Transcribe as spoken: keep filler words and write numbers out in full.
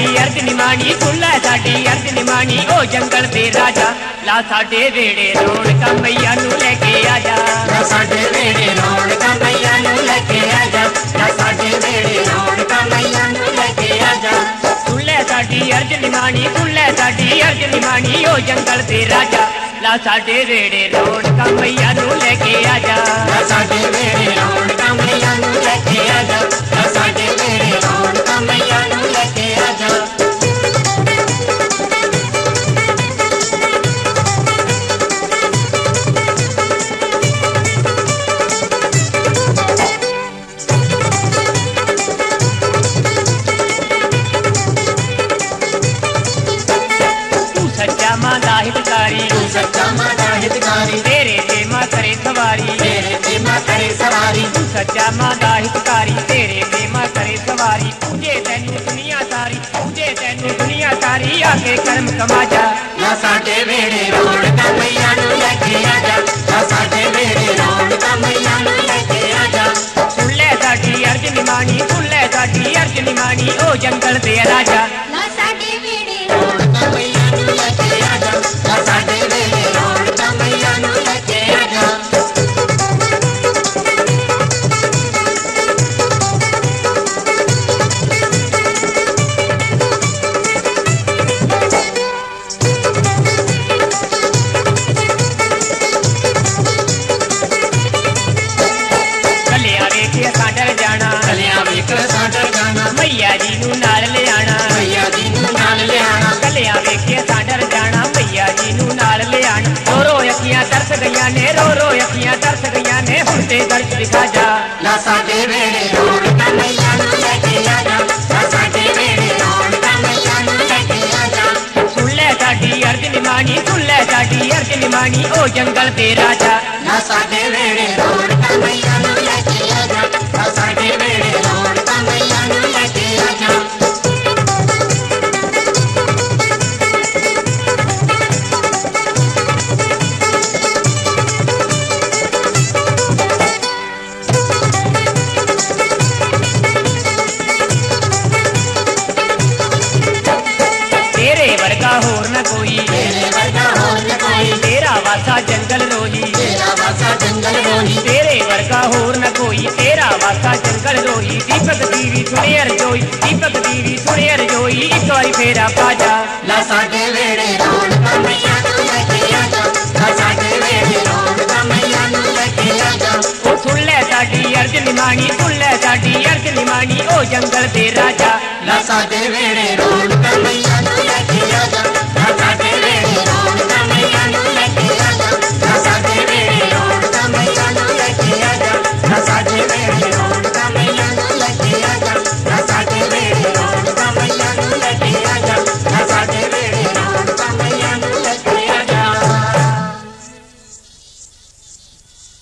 साडी अर्ज निमाणी सुन लै साडी अर्ज निमाणी ओ जंगल दे राजा ला साडे वेड़े रौनकां मैया नू लेके आजा ला साडे वेड़े रौनकां मैया नू लेके आजा ला साडे वेड़े रौनकां मैया नू लेके आजा सुन लै साडी अर्ज निमाणी सुन लै साडी अर्ज निमाणी ओ जंगल दे राजा ला साडे वेड़े रौनकां मैया नू लेके आजा ला साडे वेड़े रौनकां मैया नू लेके आजा ला साडे वेड़े रौनकां मैया नू लेके आजा मां दा हितकारी तू सच्चा मां दा हितकारी तेरे ते मां करे सवारी तेरे ते मां करे सवारी तू सच्चा मां दा हितकारी तेरे ते मां करे सवारी पूजे तैनू दुनिया सारी पूजे तैनू दुनिया सारी आके कर्म कमा जा ला साडे वेड़े रौनकां मैया नू लेके आजा ला साडे वेड़े रौनकां मैया नू लेके आजा सुन लै साडी अर्ज निमाणी सुन लै साडी अर्ज निमाणी ओ जंगल दे राजा ला साडे वेड़े रौनकां मैया नू लेके आजा ला साडे वेड़े रौनकां मैया नू लेके आजा कलिया वेखे साडर जाना कलिया वेख साडर जाना मैया जी नू नाल ले आना मैया जी नू नाल ले आना कलिया वेखे साडर जाना मैया जी नू नाल ले आना रो रो अखियां तरस गईयां ने रो रो अखियां तरस गईयां ने हुण ते दर्द दिखा जा ला साडे वेड़े रौनकां मैया नू लेके आजा ला साडे वेड़े रौनकां मैया नू लेके आजा सुन लै साडी अर्ज निमाणी सुन लै साडी अर्ज निमाणी ओ जंगल दे राजा ला साडे वेड़े रौनकां मैया नू लेके आजा ला साडे वेड़े रौनकां मैया नू लेके आजा तेरे वर्गा होर न कोई तेरे वर्गा होर न कोई तेरा वासा जंगल रोही तेरा वासा जंगल रोही तेरे वर्गा होर न कोई तेरा वासा जंगल रोही दीपक दीवी सुने रजोई दीपक दीवी सुने रजोई इक बारी फेरा पाजा ला साडे वेड़े रौनकां मैया नू लेके आजा ला साडे वेड़े रौनकां मैया नू लेके आजा ओ सुन लै साडी अर्ज निमाणी सुन लै साडी अर्ज निमाणी ओ जंगल दे राजा ला साडे वेड़े